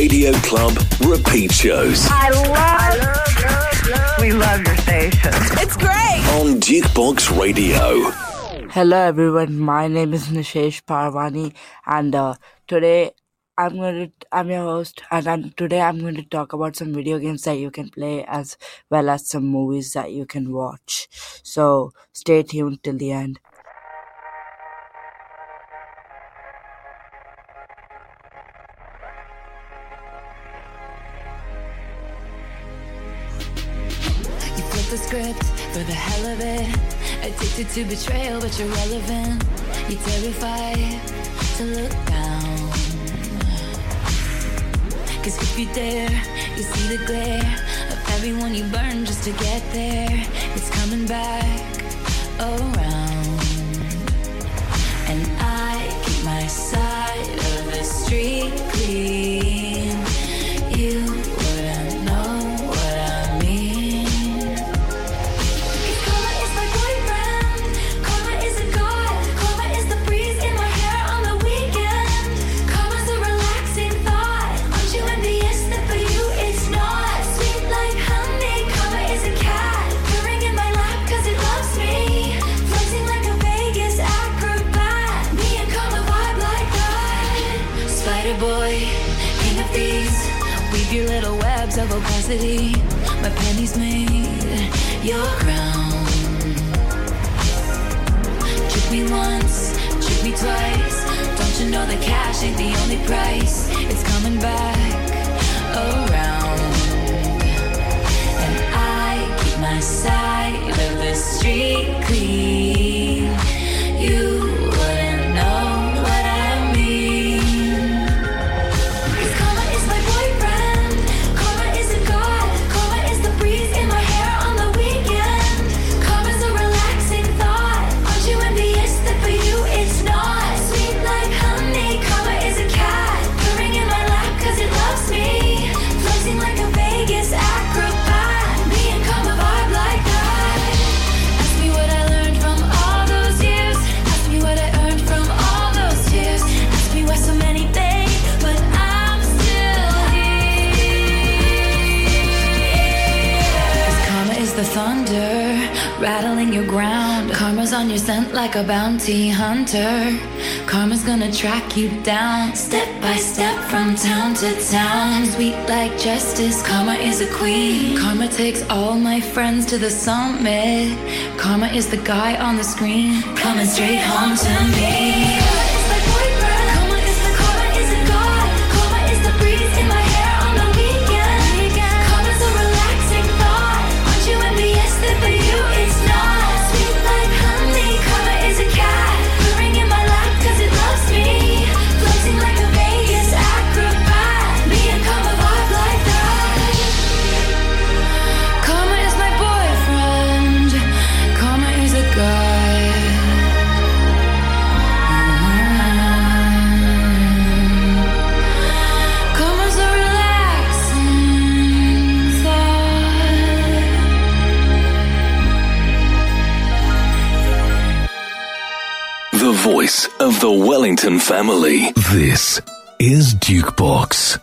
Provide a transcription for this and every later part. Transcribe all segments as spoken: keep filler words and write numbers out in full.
Radio Club repeat shows. I love, I love, love, love. We love your station. It's great. On Jukebox Radio. Hello everyone, my name is Nishesh Parwani, and uh, today I'm going to I'm your host, and I'm, today I'm going to talk about some video games that you can play as well as some movies that you can watch. So stay tuned till the end. You flip the script for the hell of it. Addicted to betrayal, but you're relevant. You're terrified to look down. Cause if you dare, you see the glare of everyone you burn just to get there. It's coming back around. And I keep my side of the street clean. You wouldn't know what I mean. Cause karma is my boyfriend. Karma is a god. Karma is the breeze in my hair on the weekend. Karma's a relaxing thought. Aren't you envious that for you it's not? Sweet like honey. Karma is a cat purring in my lap cause it loves me. Flexing like a Vegas acrobat. Me and karma vibe like that. Spider boy, king of thieves. Weave your little webs of opacity. My pennies made your crown. Trick me once, trick me twice. Don't you know that cash ain't the only price? It's coming back around. And I keep my side of the street clean. You wouldn't know what I mean. Cause karma is my boyfriend. Karma is a god. Karma is the breeze in my hair on the weekend. Karma's a relaxing thought. Aren't you envious that for you it's not? Sweet like honey. Karma is a cat purring in my lap cause it loves me. Flexing like a Vegas acrobat. Me and karma vibe like that. Ask me what I learned from all those years. Ask me what I earned from all those tears. Ask me why so many fade, but I'm still here. Cause karma is the thunder rattling your ground. Karma's on your scent like a bounty hunter. Karma's gonna track you down, step by step from town to town. Sweet like justice, karma is a queen. Karma takes all my friends to the summit. Karma is the guy on the screen, coming straight home to me. Karma is my boyfriend. Karma is the karma is a god. Karma is the breeze in my hair on the weekend. Karma's a relaxing thought. Aren't you envious that for you it's not? Sweet like honey. Karma is a cat purring in my lap cause it loves me. Flexing like a Vegas acrobat. Me and karma vibe like that. Karma is my boyfriend. Karma is a god. Karma's a relaxing thought. The voice of the Wellington family. This is Jukebox.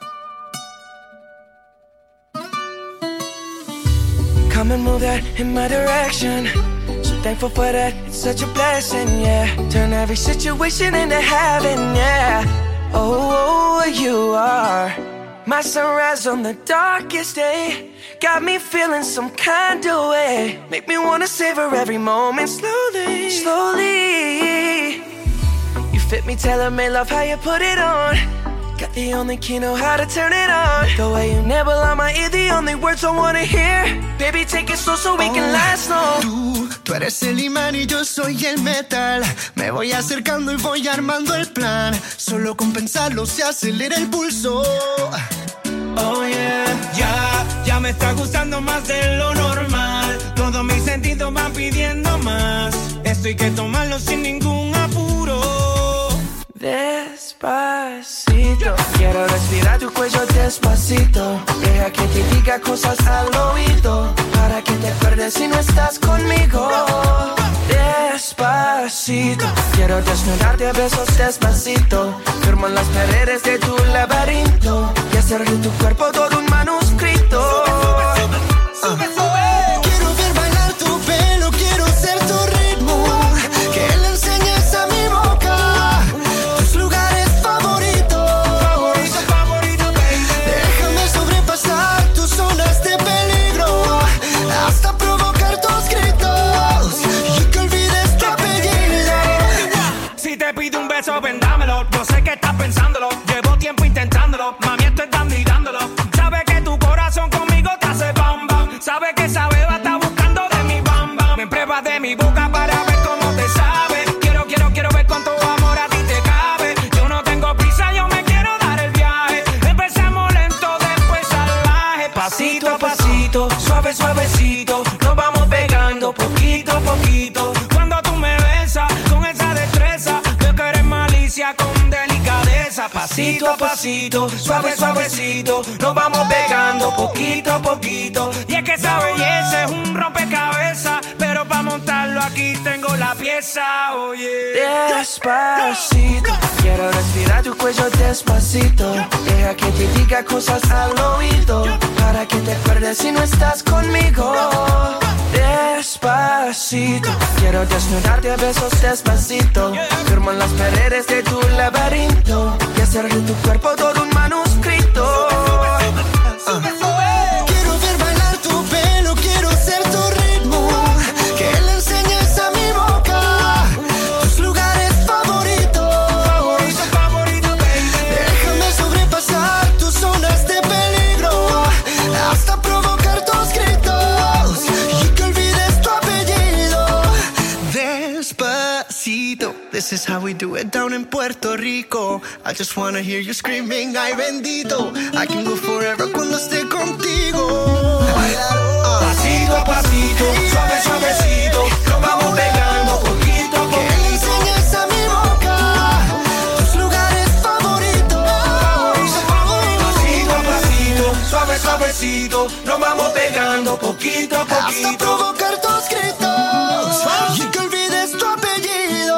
Come and move that in my direction. So thankful for that, it's such a blessing, yeah. Turn every situation into heaven, yeah. Oh, oh, you are my sunrise on the darkest day. Got me feeling some kind of way. Make me wanna savor every moment slowly, slowly. You fit me, tailor-made, love how you put it on. Got the only key, know how to turn it on. The way you nibble on my ear, the only words I wanna hear. Baby, take it slow so we can Oh, last long. Tú, tú eres el imán y yo soy el metal. Me voy acercando y voy armando el plan. Solo con pensarlo se acelera el pulso. Oh yeah, ya, ya me está gustando más de lo normal. Todos mis sentidos van pidiendo más. Esto hay que tomarlo sin ningún apuro. Despacito, quiero respirar tu cuello despacito. Deja que te diga cosas al oído, para que te acuerdes si no estás conmigo. Despacito, quiero desnudarte a besos despacito. Firmo en las paredes de tu laberinto y así hacer de tu cuerpo todo un manuscrito. Sube, sube, sube. Quiero ver bailar tu pelo, quiero ser tu ritmo. Que le enseñes a mi boca tus lugares favoritos. Favorito, favorito, baby. Déjame sobrepasar tus zonas de peligro hasta provocar tus gritos y que olvides tu apellido. Si te pido un beso, ven dámelo. Yo sé que estás pensándolo. Llevo tiempo intentándolo. Mami, estoy dando y dándolo. Sabes que tu corazón conmigo te hace bam bam. Sabes que esa beba está buscando de mi bam bam. Me pruebas de mi boca para ver cómo te sabe. Quiero, quiero, quiero ver cuánto amor a ti te cabe. Yo no tengo prisa, yo me quiero dar el viaje. Empezamos lento, después salvaje. Pasito a pasito, suave, suavecito. Nos vamos pegando poquito a poquito. Cuando tú me besas con esa destreza, veo que eres malicia con delicadeza. Pasito a pasito, suave, suavecito. Nos vamos pegando poquito a poquito. Y es que esa belleza es un rompecabezas, pero para montarlo aquí tengo la pieza, oye. Despacito, quiero respirar tu cuello despacito. Deja que te diga cosas al oído, para que te acuerdes si no estás conmigo. Despacito, quiero desnudarte a besos despacito. Firmo en las paredes de tu laberinto y hacer de tu cuerpo todo un manuscrito. Sube, sube. Quiero ver bailar tu pelo, quiero ser tu ritmo. Que le enseñes a mi boca tus lugares favoritos. Favorito, favorito, baby. Déjame sobrepasar tus zonas de peligro hasta provocar tus gritos y que olvides tu apellido. Despacito, this is how we do it down in Puerto Rico. I just wanna hear you screaming, ay bendito. I can go forever cuando esté contigo. Pasito a pasito, suave, suavecito. Nos vamos pegando poquito a Que le poquito. enseñes a mi boca tus lugares favoritos. Pasito a pasito, suave, suavecito. Nos vamos pegando poquito a Hasta poquito. provocar tus gritos y que olvides tu apellido.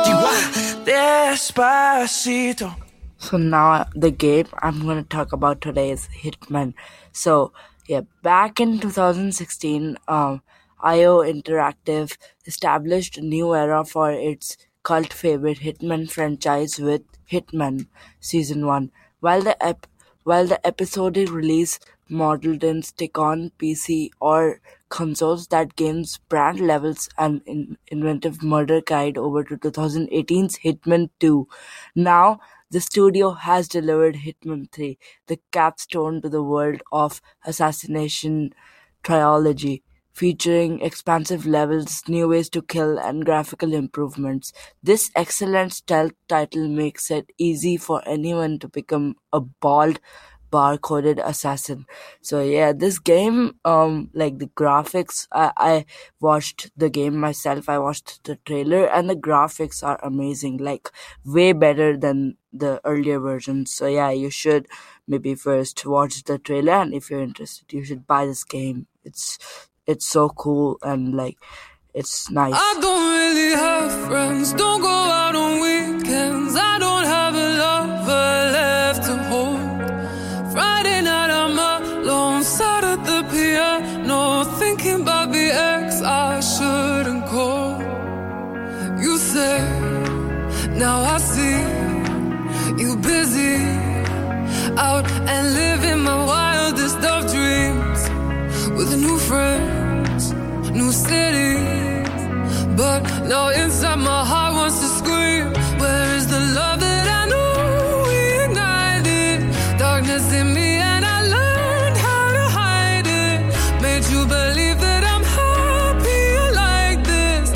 Despacito. So now the game I'm going to talk about today is Hitman. So yeah, back in two thousand sixteen, um, I O Interactive established a new era for its cult favorite Hitman franchise with Hitman Season one. While the ep- while the episodic release modeled in stick-on P C or consoles, that game's brand levels and in- inventive murder carried over to twenty eighteen's Hitman two. Now, the studio has delivered Hitman three, the capstone to the world of assassination trilogy, featuring expansive levels, new ways to kill, and graphical improvements. This excellent stealth title makes it easy for anyone to become a bald, bar-coded assassin. So yeah, this game, um, like the graphics, I, I watched the game myself. I watched the trailer, and the graphics are amazing, like way better than the earlier versions. So yeah, you should maybe first watch the trailer, and if you're interested, you should buy this game. It's it's so cool and like it's nice. I don't really have friends, don't go out on weekends. I don't have a lover left to hold. Friday night I'm alone, sat at the piano, thinking about the ex I shouldn't call. You say, now I see you busy, out and living my wildest of dreams, with new friends, new cities. But now inside my heart wants to scream, where is the love that I knew we ignited? Darkness in me and I learned how to hide it. Made you believe that I'm happier like this.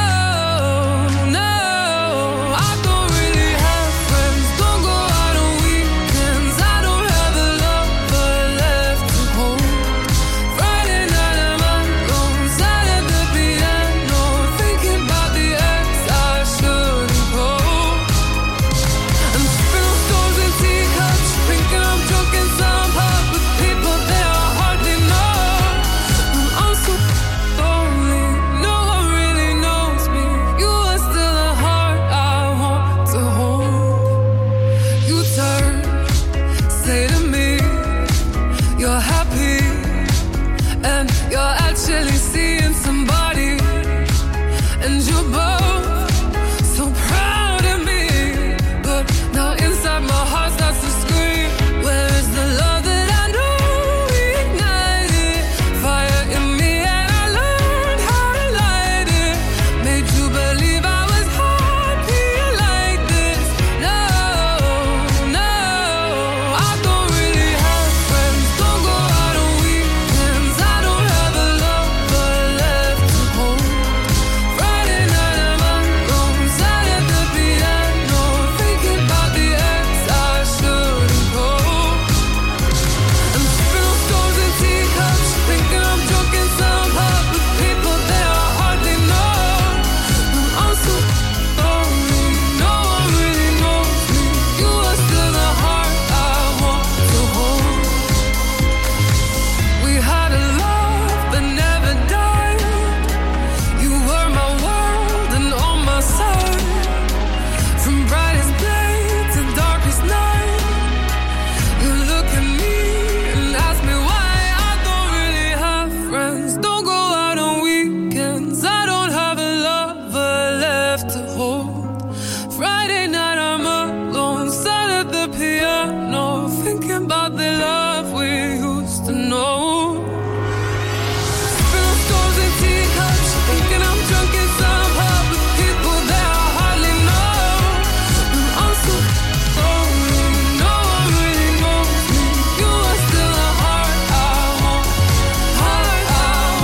No, no, I don't really have friends, don't go out on weekends. I don't have a lover left to hold. Friday night I'm alone, sat at the piano, thinking about the ex I should the piano, thinking about the love we used to know. Spilling stones and teacups, thinking I'm drunk in some pub with people that I hardly know. And I'm so lonely, no one really knows me. You are still a heart I want, heart I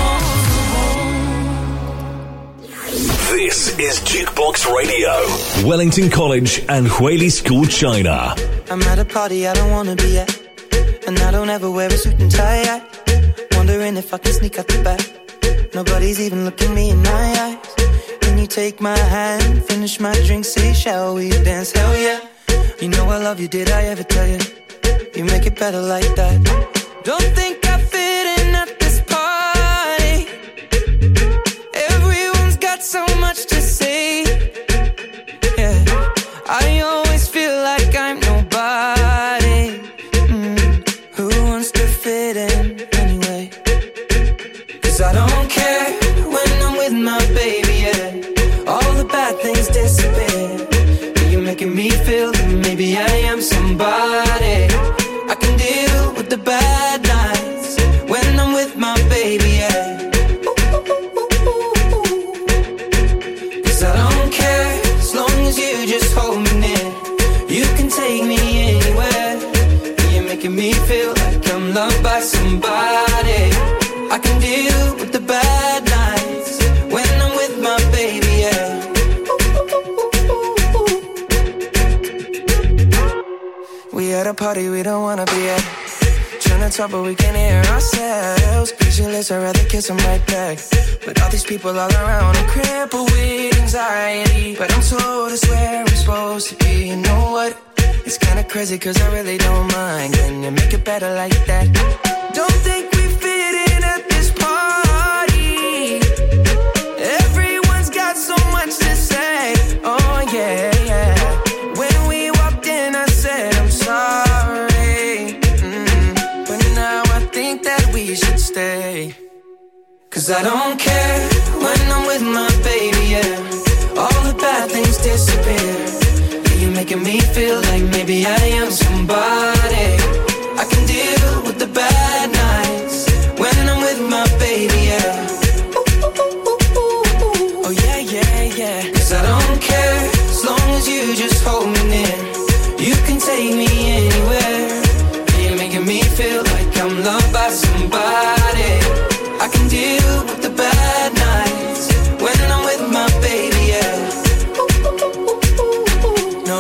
want to hold. This is Jukebox Radio, Wellington College and Huili School, China. I'm at a party I don't wanna be at, and I don't ever wear a suit and tie at. Wondering if I can sneak out the back. Nobody's even looking me in my eyes. Can you take my hand, finish my drink, say shall we dance? Hell yeah. You know I love you, did I ever tell you? You make it better like that. Don't think I fit in at this party. Everyone's got so much to say. Yeah, I always feel like I'm nobody. Mm, who wants to fit in anyway? Cause I don't care when I'm with my baby, yeah. All the bad things disappear. You're making me feel that maybe I am somebody. I can deal with the bad nights when I'm with my baby, yeah. Cause I don't care as long as you just hold me near. You can take me anywhere. You're making me feel like I'm loved by somebody. I can deal with the bad nights when I'm with my baby, yeah. We at a party we don't wanna be at. Trying to talk but we can't hear ourselves. Pictureless, I'd rather kiss them right back. But all these people all around, I'm crippled with anxiety. But I'm told it's where I'm supposed to be. You know what? It's kinda crazy cause I really don't mind. Can you make it better like that? Don't think we fit in at this party. Everyone's got so much to say. Oh yeah, yeah. When we walked in I said I'm sorry, mm, but now I think that we should stay. Cause I don't care when I'm with my baby, yeah. All the bad things disappear. You're making me feel like maybe I am somebody. I can deal with the bad nights when I'm with my baby, yeah. Oh yeah, yeah, yeah. Cause I don't care as long as you just hold me near. You can take me anywhere. You're making me feel like I'm loved by somebody. I can deal with the bad nights when I'm with my baby, yeah. No,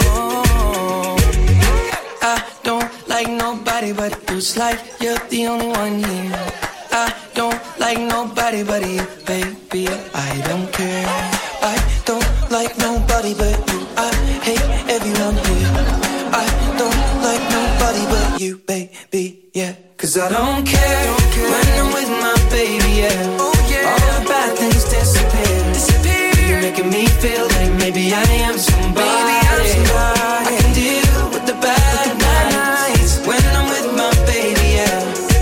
I don't like nobody but you. It's like you're the only one here. I don't like nobody but you, baby. I don't care. I don't like nobody but you. I hate everyone here. I don't like nobody but you, baby, yeah. Cause I don't care when I'm with my baby, yeah. All the bad things disappear. You're making me feel like maybe I am somebody. I can deal with the bad nights when I'm with my baby, yeah.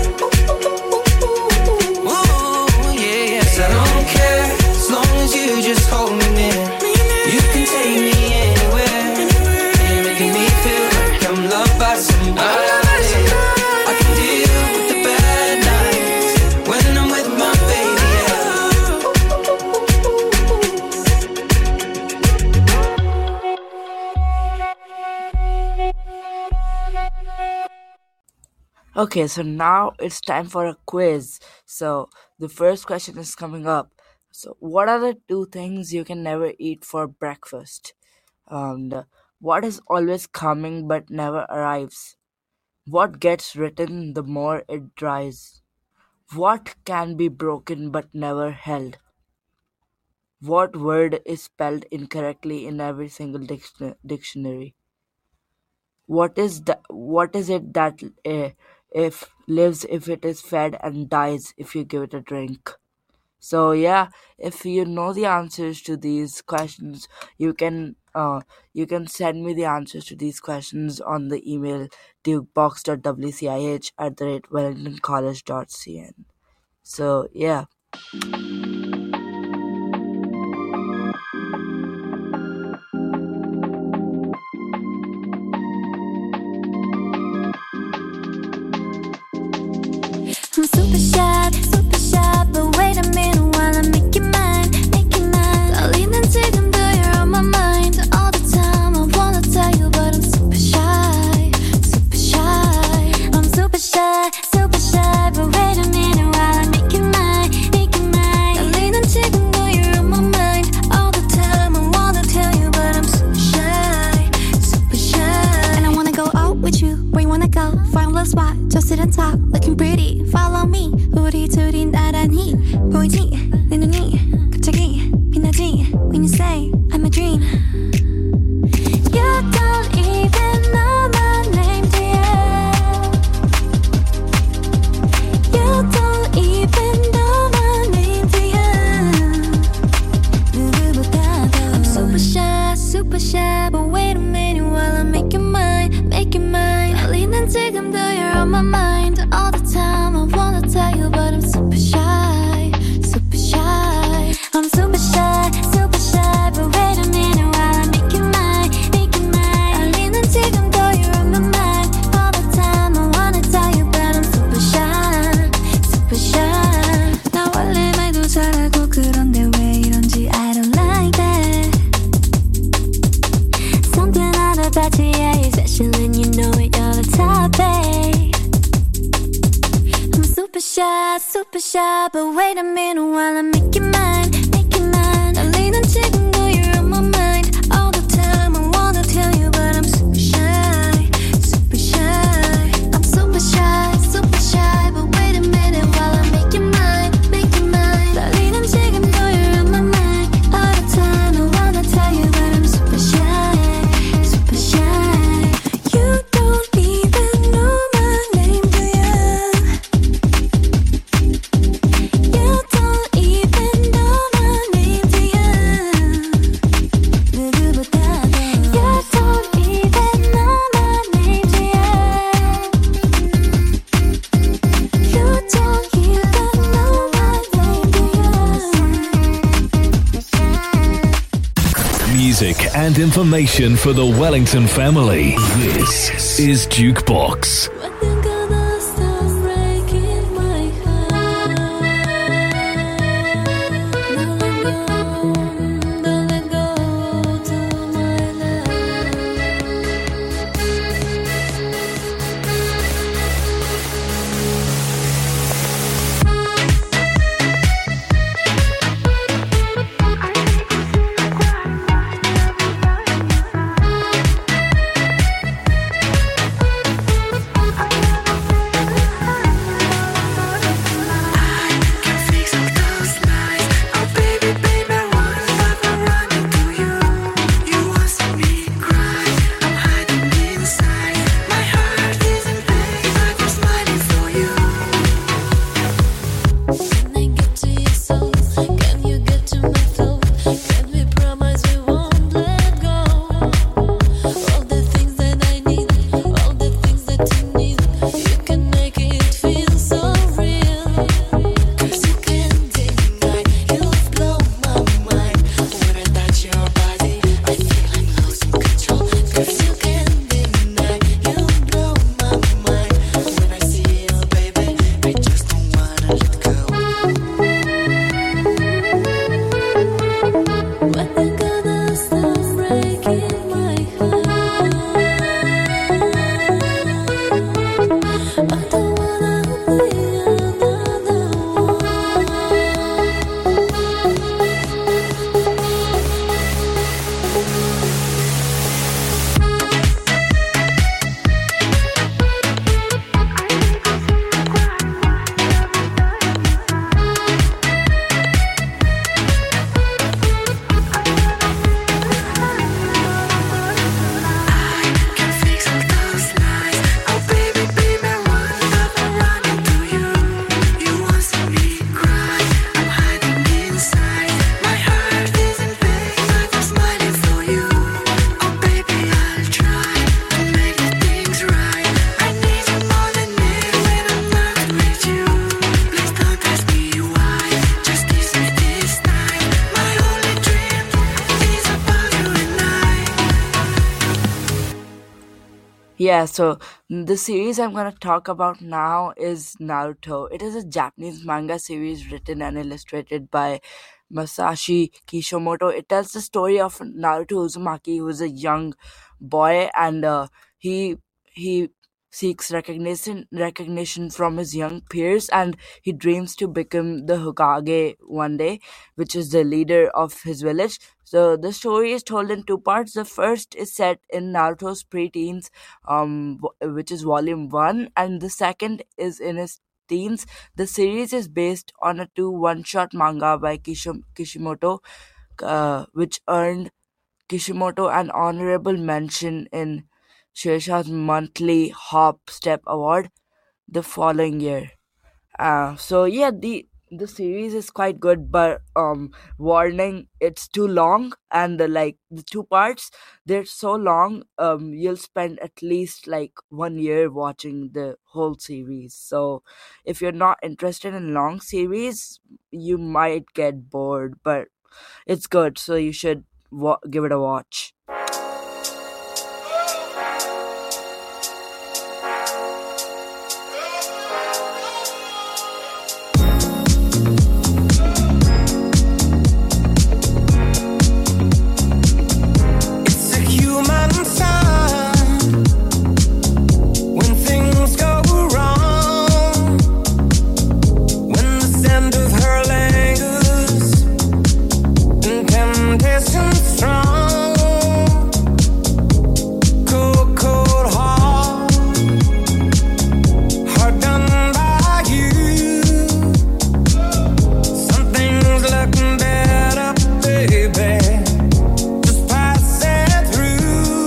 Ooh, yeah, yeah. Cause I don't care as long as you just hold me near. You can take me anywhere. You're making me feel like I'm loved by somebody. I can deal with the bad nights when I'm with my baby, yeah. Okay, so now it's time for a quiz. So the first question is coming up. So what are the two things you can never eat for breakfast? And uh, what is always coming but never arrives? What gets written the more it dries? What can be broken but never held? What word is spelled incorrectly in every single diction- dictionary? What is the, what is it that uh, if lives if it is fed and dies if you give it a drink? So yeah, if you know the answers to these questions, you can uh you can send me the answers to these questions on the email dukebox dot w c i h at the rate wellington college dot c n. So yeah. Where you wanna go? Find a little spot, just sit and talk, looking pretty. Follow me. 우리 둘이 나란히 보이지? 내 눈이 갑자기 빛나지? When you say I'm a dream. You don't even know my name, dear. You don't even know my name, dear. 누구보다도 I'm super shy, super shy. But wait a minute while I make you mine, make you mine. 떨리는 지금도 you're on my mind all the time. I wanna tell you but I'm super shy, super shy. I'm super shy, super shy. But wait a minute while I make you mine, make you mine. 떨리는 지금도 you're on my mind all the time. I wanna tell you but I'm super shy, super shy. 나 원래 말도 잘하고 그런데 왜 이런지 I don't like that. Something out about you, yeah, you're special and you know it, you're the top, babe. I'm super shy, super shy. But wait a minute while I make you mine, make you mine. 떨리는 지금도 you're on my mind all the time. I wanna tell you but I'm super shy, super shy. I'm super shy, super shy. But wait a minute while I make you mine, make you mine. 떨리는 지금도 you're on my mind all the time. I wanna tell you but I'm super shy, super shy. You don't even know my name, do you? You don't even know my name, do you? 누구보다도 You don't even know my name, do you? You don't even know my name, do you? Music and information for the Wellington family. This is Jukebox. When you're gonna stop breaking my heart? Don't let go, don't let go to my love. Can fix all those lies. Oh baby, baby, one love running to you. You want to see me cry? I'm hiding inside. My heart is in pain, but I'm smiling for you. Can I get to your soul? Can you get to my throat? Can we promise we won't let go? All the things that I need, all the things that you need, you can make it feel so real. 'Cause you can't deny, you blow my mind. When I touch your body, I feel I'm losing control. 'Cause you can't deny, you blow my mind. When I see you, baby, I just don't wanna let go. When you're gonna stop breaking my heart? I don't wanna be another one. Can fix all those lies. Oh baby, baby, one love running to you. You want to see me cry? I'm hiding inside. My heart is in pain, but I'm smiling for you. Oh baby, I'll try to make the things right. I need you more than air when I'm not with you. Please don't ask me why. Just kiss me this time. My only dream is about you and I. Yeah, so the series I'm gonna talk about now is Naruto. It is a Japanese manga series written and illustrated by Masashi Kishimoto. It tells the story of Naruto Uzumaki, who is a young boy, and uh, he he seeks recognition recognition from his young peers, and he dreams to become the Hokage one day, which is the leader of his village. So the story is told in two parts. The first is set in Naruto's pre-teens, um, w- which is volume one, and the second is in his teens. The series is based on a two one-shot manga by Kishim- Kishimoto, uh, which earned Kishimoto an honorable mention in Shueisha's monthly Hop Step Award the following year. Uh, so yeah, the the series is quite good, but um, warning, it's too long, and uh, like the two parts, they're so long. Um, you'll spend at least like one year watching the whole series. So if you're not interested in long series, you might get bored, but it's good, so you should wa- give it a watch. It's a human sign when things go wrong, when the scent of her lingers and temptation strong. Cold, cold heart, heart done by you. Something's looking better, baby. Just pass it through.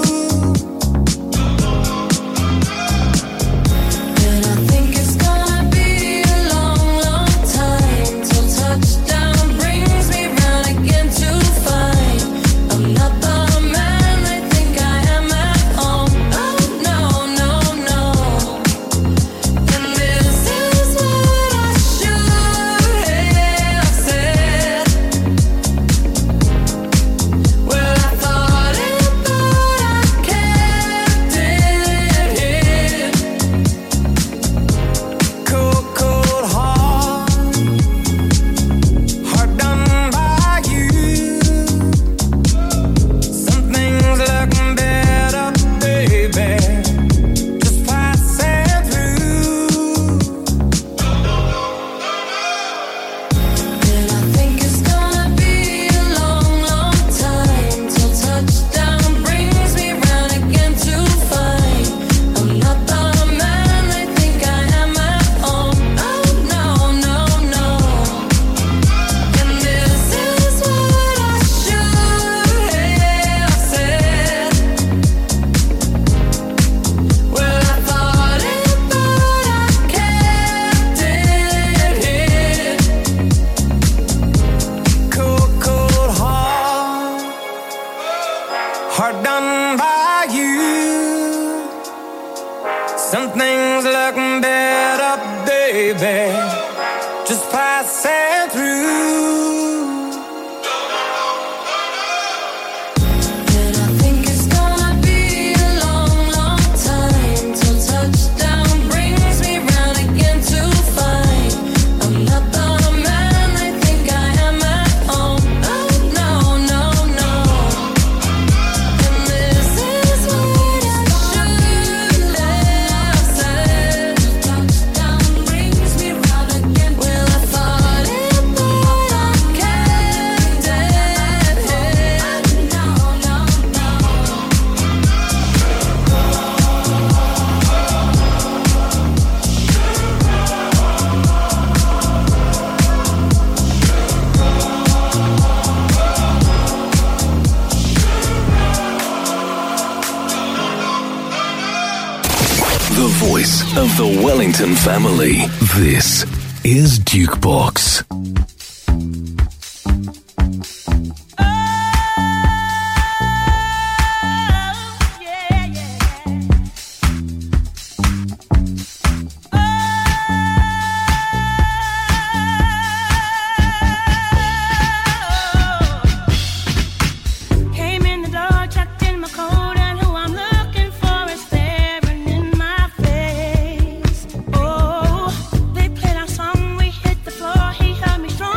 And I think it's gonna be a long, long time till touchdown brings me round again to find I'm not the man they think I am at home. Oh no, no, no. And this is what I should have said. Well, I thought it, but I kept it hid. Cold, cold heart, heart done by you. Something's looking better, baby. Just pass it through. And I think it's gonna be a long, long time till touchdown brings me round again to find I'm not the man they think I am at home. Oh no, no, no. And this is what I should have said. Well, I thought it, but I kept it hid. Cold, cold heart, heart done by you. Something's looking better, baby. Just pass it through. And I think it's gonna be a long, long time till touchdown brings me round again to find I'm not the man they think I am at home. Oh no, no, no. And this is what I should have said. Touchdown brings me round again. Well, I thought it, but I kept it hid. No, no, no. The voice of the Wellington family. This is Dukebox. Came in the door, checked in my code, and who I'm looking for is staring in my face. Oh, they played our song, we hit the floor, he held me strong.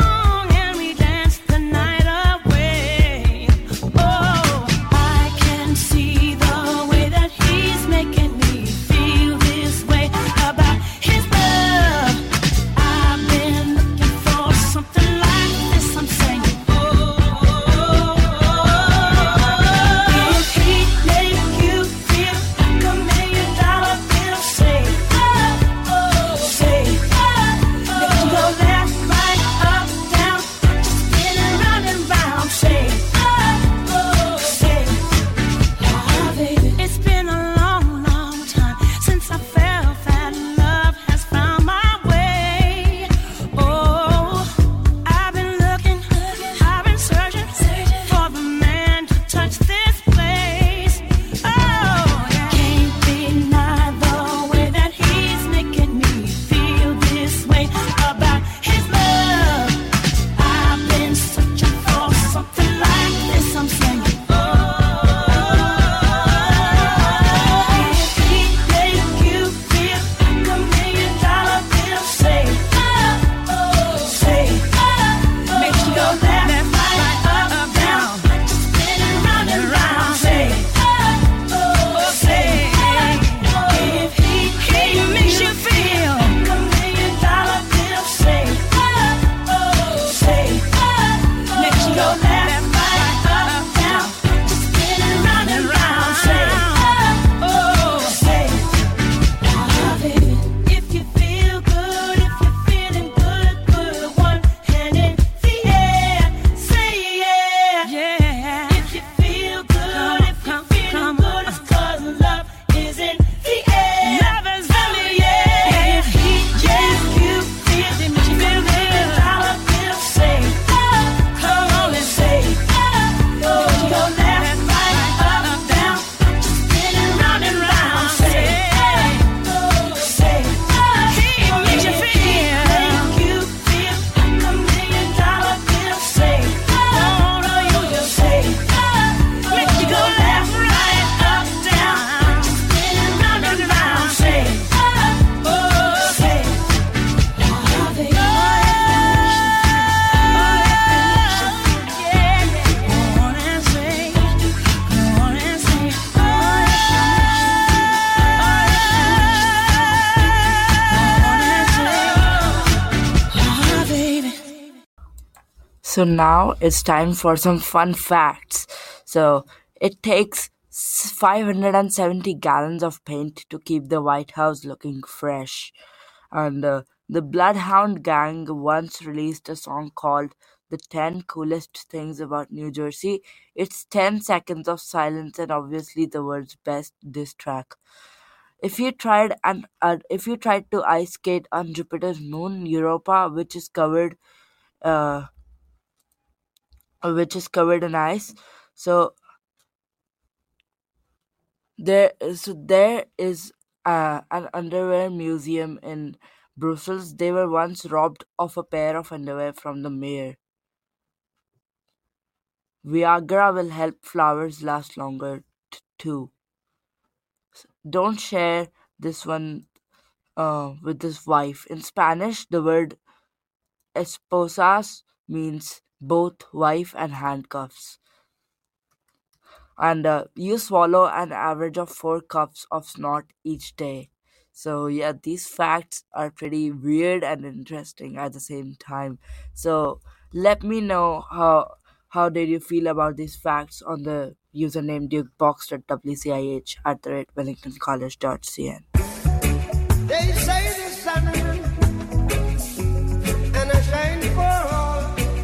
So now it's time for some fun facts. So it takes s- five hundred seventy gallons of paint to keep the White House looking fresh. And uh, the Bloodhound Gang once released a song called The ten Coolest Things About New Jersey. It's ten seconds of silence and obviously the world's best diss track. If you tried and uh, if you tried to ice skate on Jupiter's moon Europa, which is covered uh, which is covered in ice, so there so there is uh, an underwear museum in Brussels. They were once robbed of a pair of underwear from the mayor. Viagra will help flowers last longer t- too. Don't share this one uh, with his wife. In Spanish, the word esposas means both wife and handcuffs. And uh, you swallow an average of four cups of snot each day. So yeah, these facts are pretty weird and interesting at the same time. So let me know how how did you feel about these facts on the username dukebox.wcih at the rate wellingtoncollege.cn. They say the sun and I shine for all,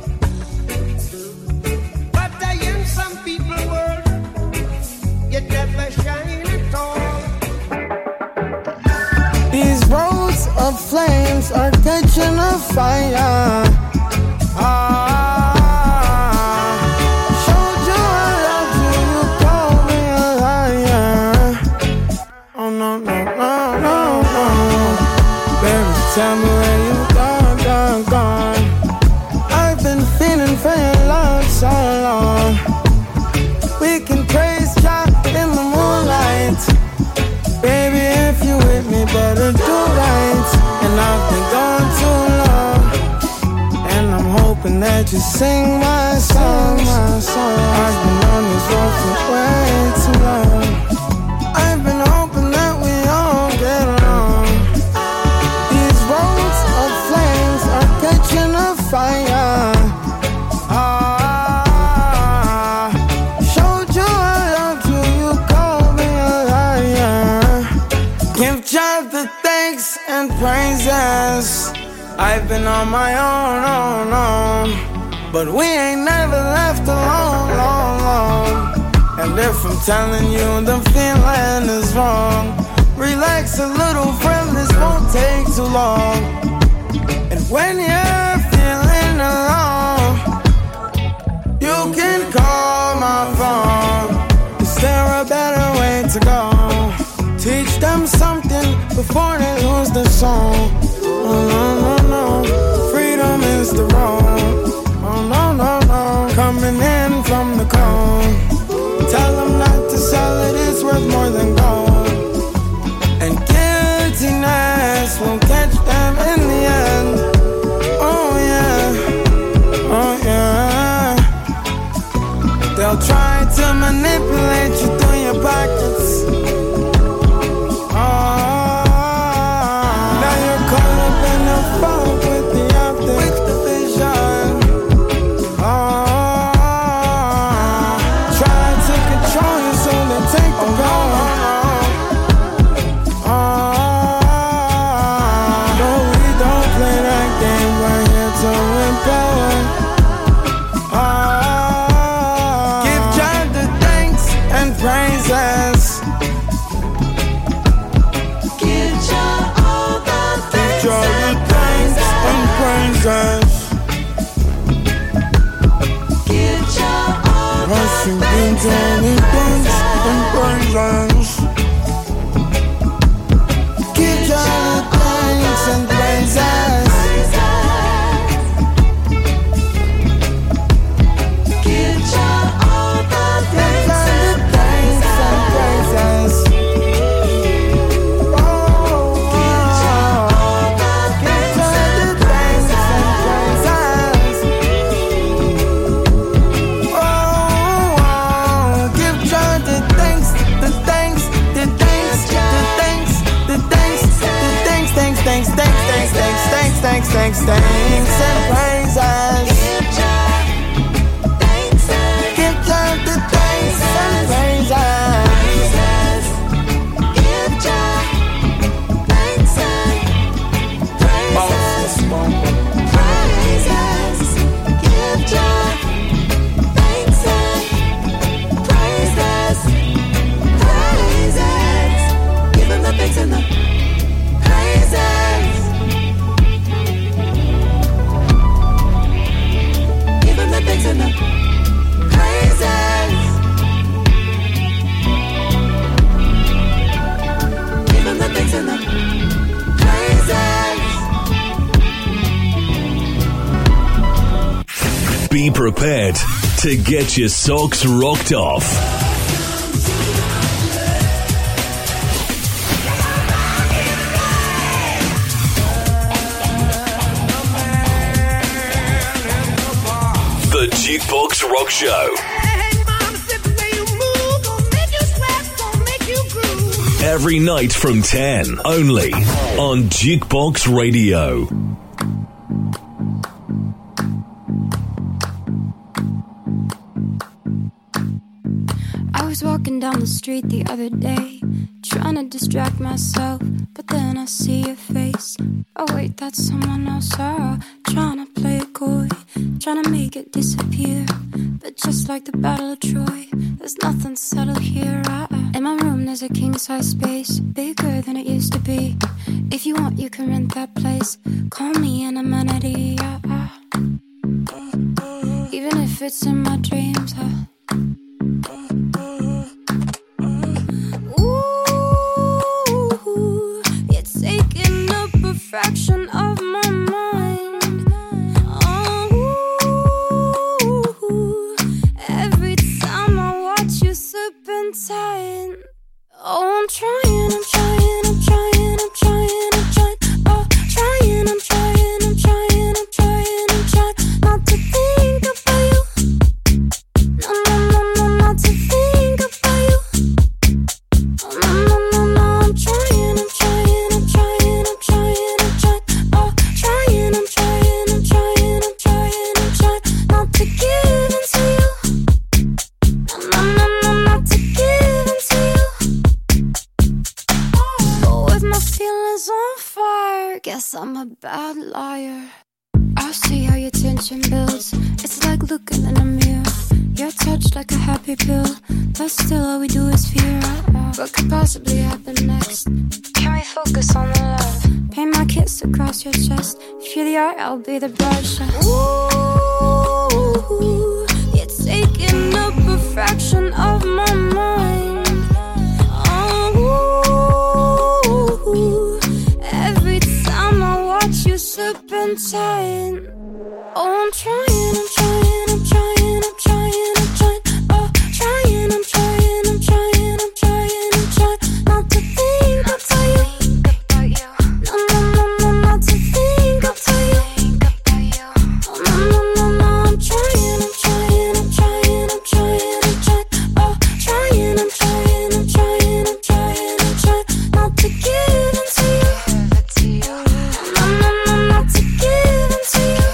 but I am some people world, yet never shine at all. These roads of flames are catching a fire. Ah, showed you I love you, you call me a liar. Oh no, no, no, no, no. Baby, tell me where you gone, gone, gone. I've been feeling for your love so long. We can praise God in the moonlight. Baby, if you with me, better do right. And I've been gone too long, and I'm hoping that you sing my song, my song. I've been on this road for way too long. I've been hoping that we all get along. These roads of flames are catching a fire. Ah, showed you I loved you, you called me a liar. Give God the thanks and praises. I've been on my own, own, own, but we ain't never left alone, long, long. And if I'm telling you the feeling is wrong, relax a little, friend, this won't take too long. And when you're feeling alone, you can call my phone. Is there a better way to go? Teach them something before they lose their song. Oh no, no, no, freedom is the road. Oh no, no, no, coming in from the cold. Tell them not to sell it, it's worth more than gold. And guiltiness will catch them in the end. Oh yeah, oh yeah. They'll try to manipulate you through your pockets. Oh, now you're caught up in the fog with the optics, with the vision. Oh, try to control you so they take the power. Oh, no, we don't play that game. We're here to empower. Oh, give God the thanks and praises. Give God all the thanks, give God the thanks and praises. Give God all the thanks and praises. Give God the thanks and praises. Give God all the thanks and praises. Oh, give God all the thanks and praises. Oh, give God the thanks, the thanks, the thanks, the thanks, the thanks, the thanks, thanks, thanks, thanks, thanks, thanks, thanks, thanks, thanks, thanks, and praises. prepared to get your socks rocked off. The Jukebox Rock Show. Every night from ten, only on Jukebox Radio. I was walking down the street the other day, trying to distract myself, but then I see your face. Oh wait, that's someone else. Oh, trying to play it coy, trying to make it disappear. But just like the Battle of Troy, there's nothing settled here. I, in my room there's a king-size space, bigger than it used to be. If you want, you can rent that place. Call me an amenity. I, I, even if it's in my dreams. I, Ooh, you're taking up a fraction of my mind. Oh, every time I watch you serpentine. Oh, I'm trying, I'm trying, I'm trying, I'm trying, I'm trying. Oh, trying, I'm trying, I'm trying, I'm trying, I'm trying not to think about you. No, no, no, no, not to think about you. Oh, no, no, no, no, I'm trying, I'm trying, I'm trying, I'm trying, I'm trying. Oh, trying, I'm trying, I'm trying, I'm trying, I'm trying not to give in to you. No, no, no, no, not to give in to you. But with my feelings on fire, guess I'm a bad liar. I see how your tension builds. It's like looking in a mirror. You're touched like a happy pill, but still all we do is fear. What could possibly happen next? Can we focus on the love? Paint my kiss across your chest. If you're the art, I'll be the brush. Ooh, you're taking up a fraction of my mind. Oh, every time I watch you serpentine. Oh, I'm trying, I'm trying, I'm trying, I'm trying, I'm trying. Oh, trying, I'm trying, I'm trying, I'm trying, I'm trying not to think about you. No, no, no, no, not to think about you. Oh, no, no, no, no, I'm trying, I'm trying, I'm trying, I'm trying, I'm trying. Oh, trying, I'm trying, I'm trying, I'm trying, I'm trying not to give in to you. No, no, no, not to give in to you.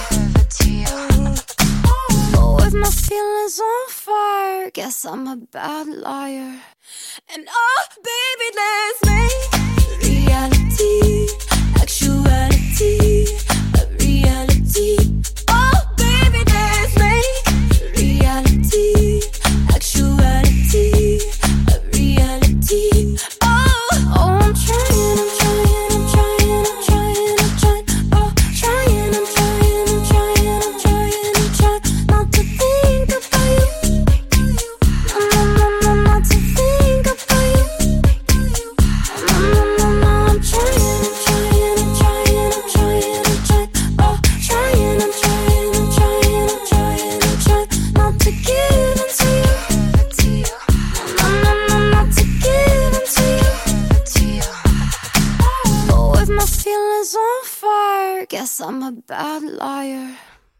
But with my feelings on fire, guess I'm a bad liar. And oh, baby, let's make reality, actuality, a reality. Oh, baby, let's make reality, actuality, a reality. Oh, oh, I'm trying, I'm trying, I'm trying, I'm trying, I'm trying. Oh, trying, I'm trying, I'm trying, I'm trying, I'm trying not to think about you. No, no, no, no, not to think about you. No, no, no, no, I'm trying, I'm trying, I'm trying, I'm trying, I'm trying. Oh, trying, I'm trying, I'm trying, I'm trying, I'm trying not to give in to you. No, no, no, not to give in to you. But with my feelings on fire, guess I'm a bad liar.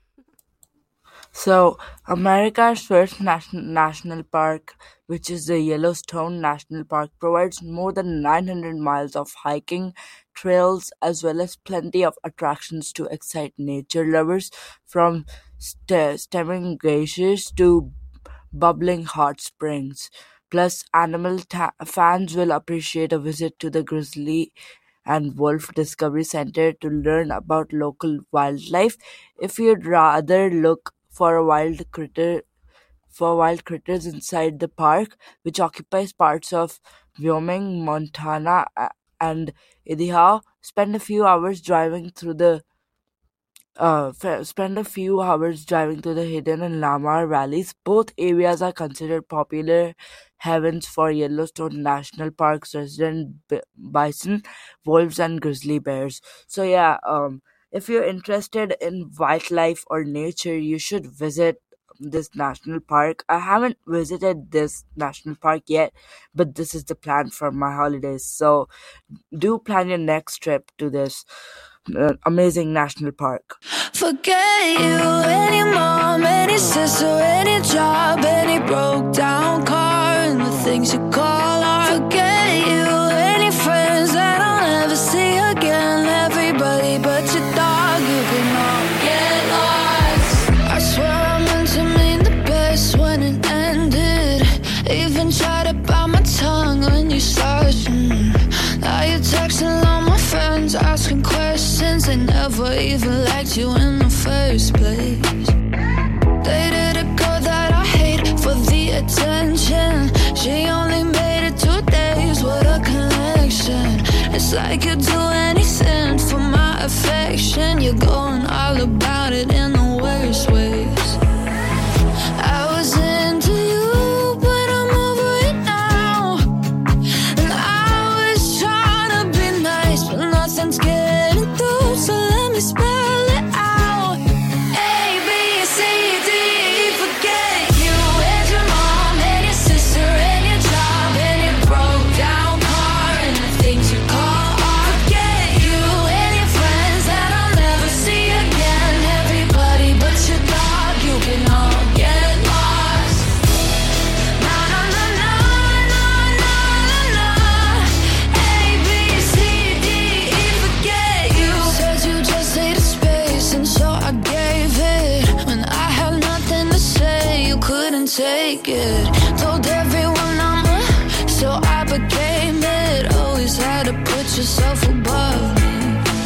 So, America's first national national park, which is the Yellowstone National Park, provides more than nine hundred miles of hiking trails as well as plenty of attractions to excite nature lovers, from st- stemming glaciers to bubbling hot springs. Plus, animal ta- fans will appreciate a visit to the Grizzly and Wolf Discovery Center to learn about local wildlife. If you'd rather look for a wild critter for wild critters inside the park, which occupies parts of Wyoming, Montana, a- and Idaho, spend a few hours driving through the uh, f- spend a few hours driving to the Hidden and Lamar valleys. Both areas are considered popular havens for Yellowstone National Park's resident b- bison, wolves, and grizzly bears. So yeah, um, if you're interested in wildlife or nature, you should visit this national park. I haven't visited this national park yet, but this is the plan for my holidays. So do plan your next trip to this uh, amazing national park. Forget you, any mom, any sister, any job, any broke down car, and the things you call art. Forget you, any friends that I'll never see again. Everybody but your dog, you can all get lost. I swear I meant to mean the best when it ended. Even tried to bite my tongue when you started. Mm. Now you're texting all my friends, asking questions. They never even liked you in the first place. Dated a girl that I hate for the attention. She only made it two days, what a connection. It's like you'd do anything for my affection. You're going all about it in the worst ways. I was into you, but I'm over it now. And I was trying to be nice, but nothing's getting through, so let me spell it out. A, B, C, D, E, forget you and your mom and your sister and your job and your broke down car and the things you call art. Forget you and your friends that I'll never see again. Everybody but your dog, you can all get lost. Na na na na na na na na. A, B, C, D, E, forget you. Said you just needed space, and so I gave it. When I had nothing to say, you couldn't take it. Told everyone I'm a, so I became it. Always had to put yourself above me.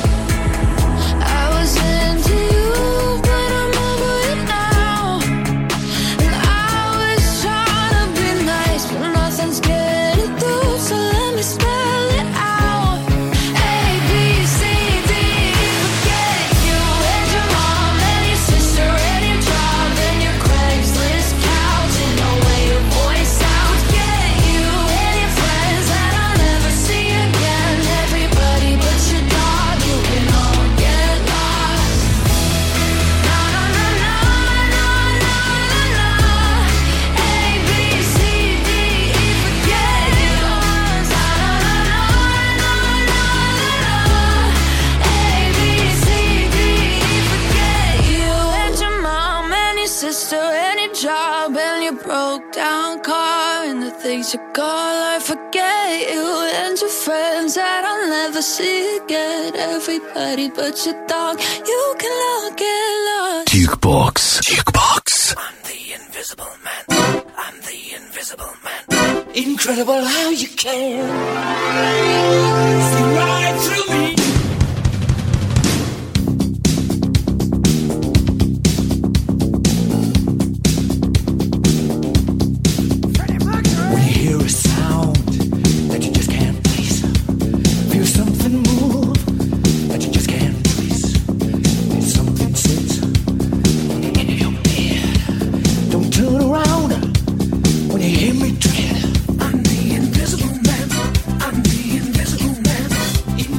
I was into you, but I'm over it now. And I was trying to be nice, but nothing's getting through, so let me spell it out. A, B, C, D, E, forget you and your mom and your sister and your job and your Craigslist couch and the way your voice sounds. Forget you and your friends that I'll never see again. Everybody but your dog, you can all get lost. Na na na na na na na na. A, B, C, D, E, forget you. Na na na na na na na na. A, B, C, D, E, forget you and your mom and your sister and your job and your broke down car and the things you call art. Forget you and your friends that I'll never see again. Everybody but your dog, you can all get lost. Jukebox. Jukebox. I'm the invisible man. I'm the invisible man. Incredible how you can see right through me. When you hear a sound that you just can't place, feel something move that you just can't trace. Did something sit in your bed? Don't turn around when you hear me tread. I'm the invisible man. I'm the invisible man.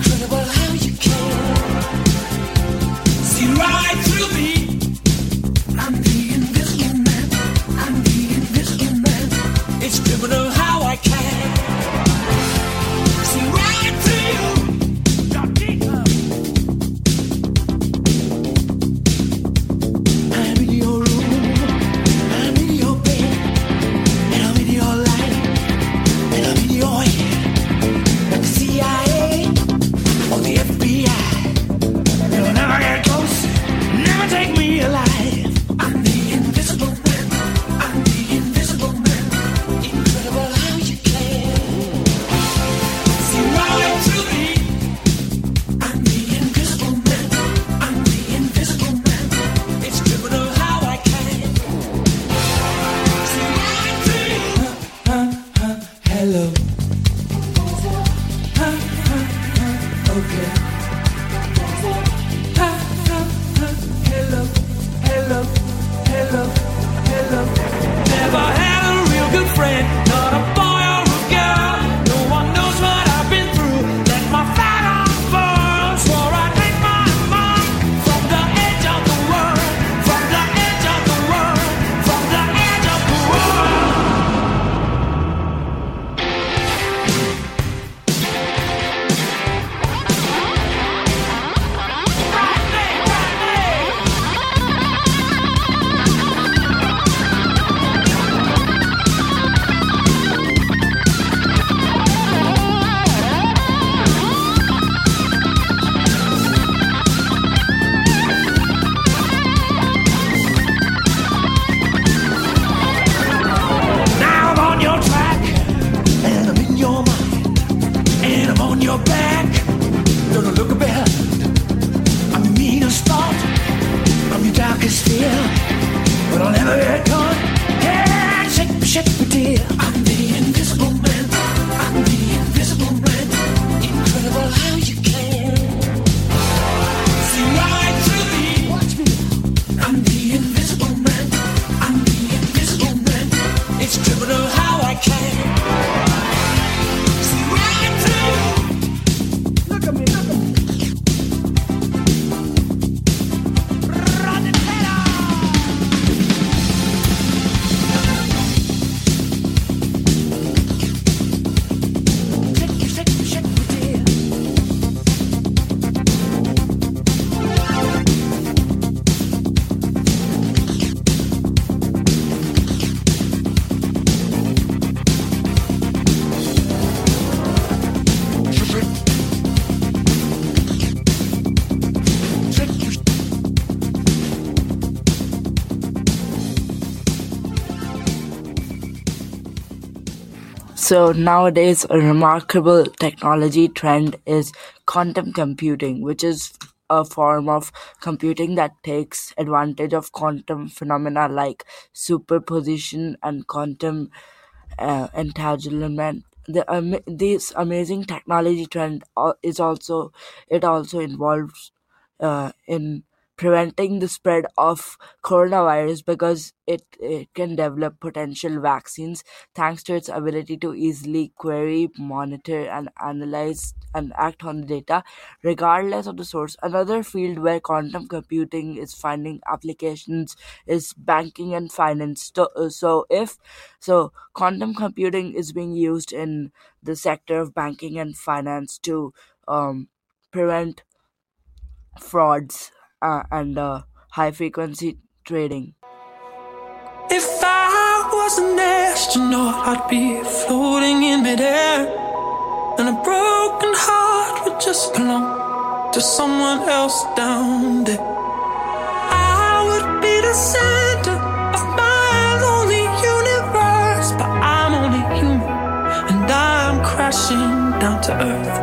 So nowadays, a remarkable technology trend is quantum computing, which is a form of computing that takes advantage of quantum phenomena like superposition and quantum uh, entanglement. The um, this amazing technology trend al- is also it also involves uh, in preventing the spread of coronavirus because it, it can develop potential vaccines thanks to its ability to easily query, monitor, and analyze and act on the data regardless of the source. Another field where quantum computing is finding applications is banking and finance. So, uh, so if so, quantum computing is being used in the sector of banking and finance to um, prevent frauds uh, and uh, high frequency trading. If I was an astronaut, I'd be floating in midair, and a broken heart would just belong to someone else down there. I would be the center of my lonely universe, but I'm only human, and I'm crashing down to earth.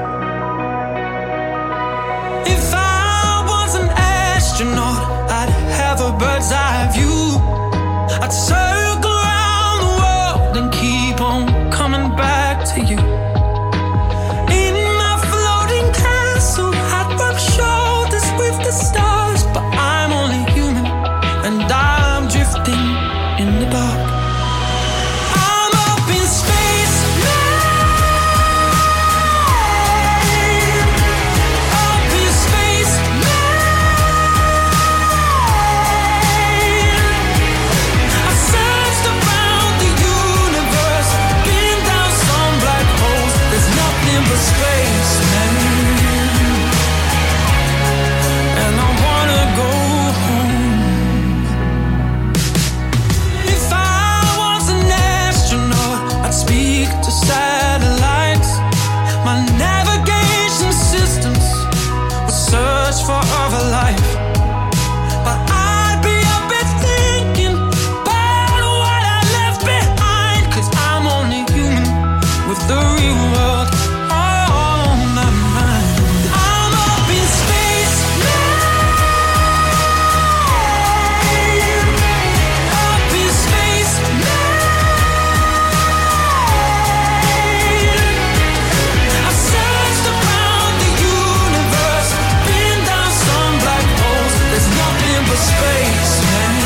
If I was an astronaut, I'd have a bird's eye view. I'd circle around the world and keep on coming back to you. In my floating castle, I'd rub shoulders with the stars, but I'm only human, and I'm drifting in the dark. I'm up in space now. Up in space now. I've searched around the universe, been down some black holes. There's nothing but space, man. And I wanna go home. If I was an astronaut, I'd speak to satellites. My navigation systems would search for other life. But I'd be up and thinking about what I left behind, 'cause I'm only human with the real world on my mind. I'm up in space now. Up in space now. I've searched around the universe, been down some black holes. There's nothing but space, man.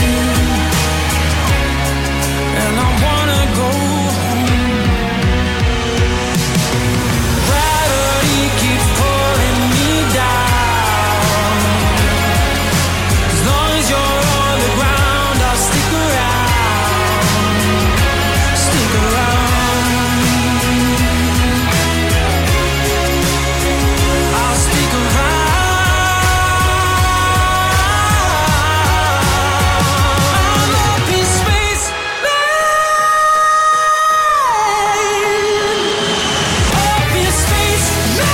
And I wanna go home. Gravity keeps pulling me down. As long as you're on the ground, I'll stick around. Stick around. I'll stick around. I'm up in space, man. Up in space,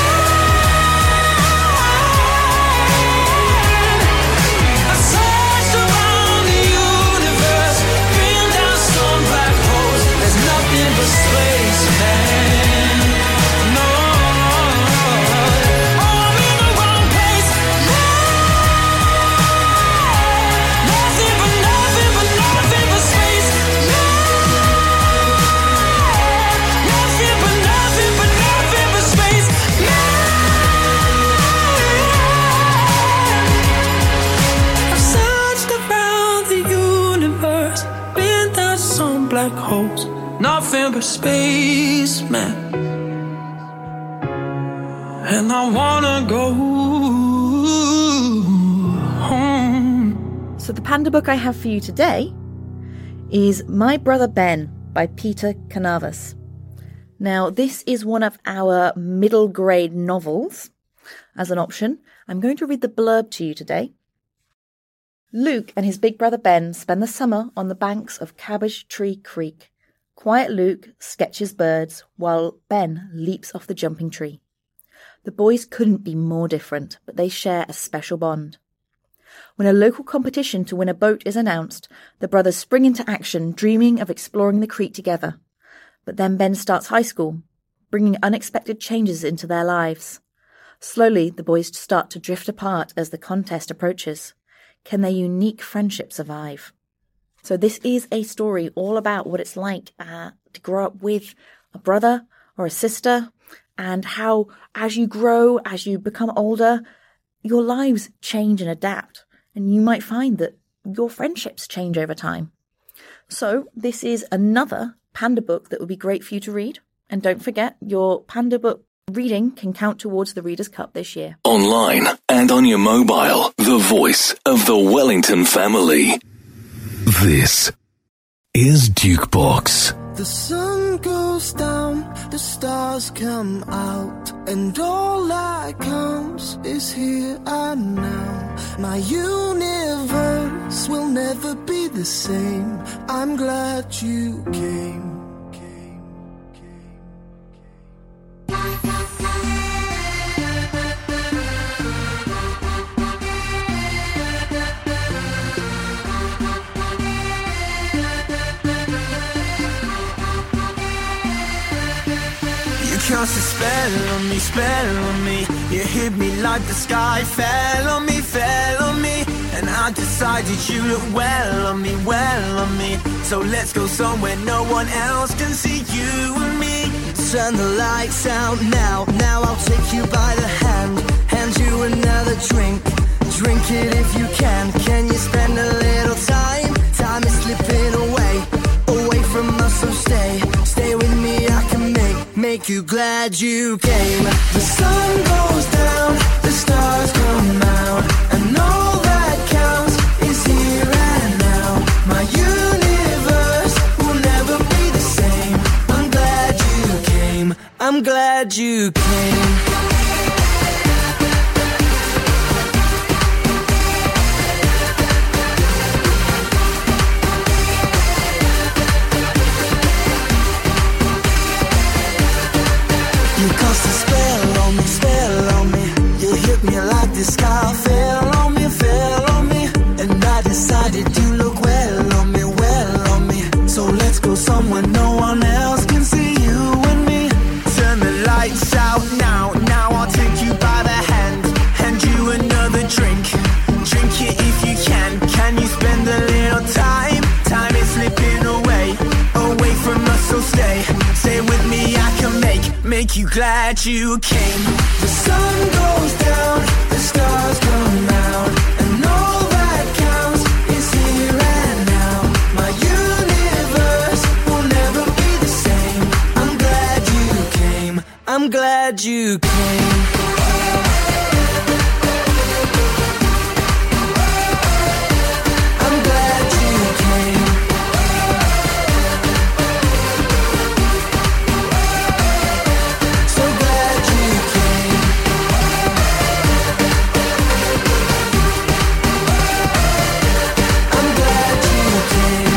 man. I've searched around the universe, been down some black holes. There's nothing but space, man. No, oh, I'm in the wrong place now. Nothing but nothing but nothing but space now. Nothing but nothing but nothing but space now. I've searched around the universe, been down some black holes. Nothing but space, man. And I wanna go home. So the panda book I have for you today is My Brother Ben by Peter Canavas. Now, this is one of our middle grade novels. As an option, I'm going to read the blurb to you today. Luke and his big brother Ben spend the summer on the banks of Cabbage Tree Creek. Quiet Luke sketches birds while Ben leaps off the jumping tree. The boys couldn't be more different, but they share a special bond. When a local competition to win a boat is announced, the brothers spring into action, dreaming of exploring the creek together. But then Ben starts high school, bringing unexpected changes into their lives. Slowly, the boys start to drift apart as the contest approaches. Can their unique friendship survive? So this is a story all about what it's like uh, to grow up with a brother or a sister, and how as you grow, as you become older, your lives change and adapt. And you might find that your friendships change over time. So this is another Panda book that would be great for you to read. And don't forget, your Panda book reading can count towards the Reader's Cup this year. Online and on your mobile, the voice of the Wellington family. This is Dukebox. The sun goes down, the stars come out, and all that counts is here and now. My universe will never be the same. I'm glad you came. Cast a spell on me, spell on me. You hit me like the sky fell on me, fell on me. And I decided you look well on me, well on me. So let's go somewhere no one else can see you and me. Turn the lights out now, now I'll take you by the hand. Hand you another drink, drink it if you can. Can you spend a little time? Time is slipping away, away from us, so stay. Stay with me, I can make, make you glad you came. The sun goes down, the stars come out, and all that counts is here and now. My universe will never be the same. I'm glad you came, I'm glad you came. You cast a spell on me, spell on me. You hit me like the sky fell on me, fell on me. And I decided you look well on me, well on me. So let's go somewhere no one else can see you and me. Turn the lights out now, now I'll take you by the hand. Hand you another drink, drink it if you can. Can you spend a little time? Time is slipping away, away from us, so stay. Stay with me, I can make, make you glad you came. The sun goes down, the stars come out, and all that counts is here and now. My universe will never be the same. I'm glad you came, I'm glad you came. I'm glad you came. So glad you came. I'm glad you came.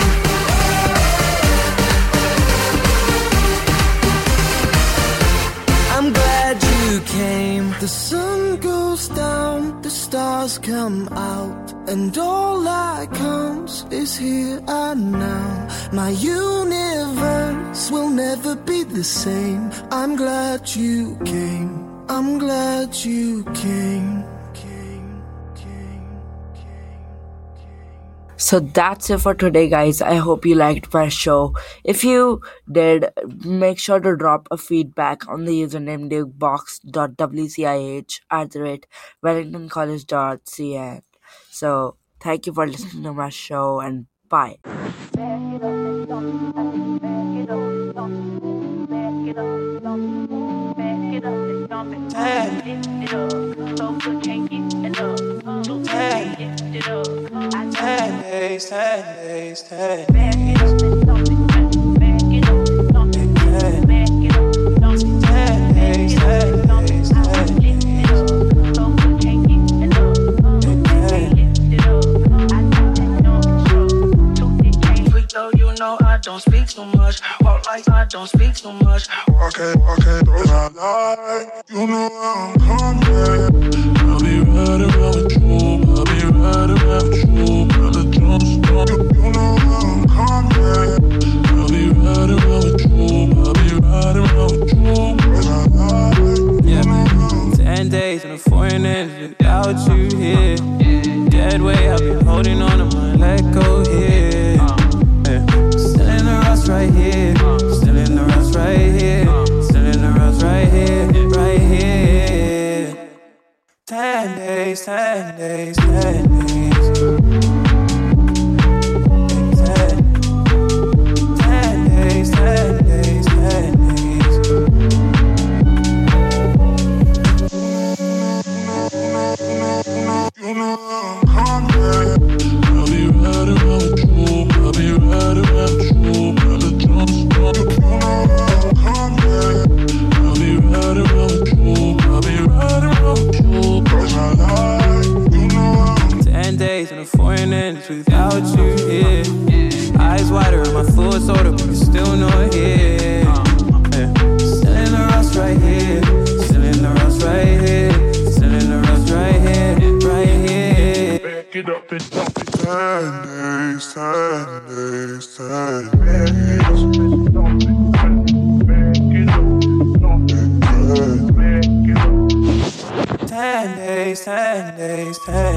I'm glad you came. The sun goes down, the stars come out, and all that counts is here and now. My universe will never be the same. I'm glad you came. I'm glad you came. So that's it for today, guys. I hope you liked my show. If you did, make sure to drop a feedback on the username dukebox dot w c i h at the rate wellington college dot c n. So thank you for listening to my show, and bye. Ten days, ten days, ten days. Ten days, ten days, ten days. Though you know I don't speak too much, walk like I don't speak too much. Walk it, walk it, through my life. You know I'm coming. I'll be riding around with you. I'll be riding around with you. Brother Jones, you, you know I'm coming. I'll be riding around with you. without you here. Dead weight, I've been holding on to my let go here. Yeah. Still in the rust right here. Still in the rust right here. Still in the rust right here. Right here. Ten days, ten days, ten days. Ten, ten days, ten days, ten days. You know I'm coming. I'll be right around with you. I'll be right around with you. Brother John Stone. You know I'm coming. I'll be right around with you. I'll be right around with you. Cause I like, you know I'm Ten days in a foreign ends without you here. Eyes wider and my thoughts older, but you're still not here. Yeah. Still in the rust right here. Still in the rust right here. Still in the rust right here. Right here. back it up and dump it. Ten days, ten days, ten days. Ten days, ten days, ten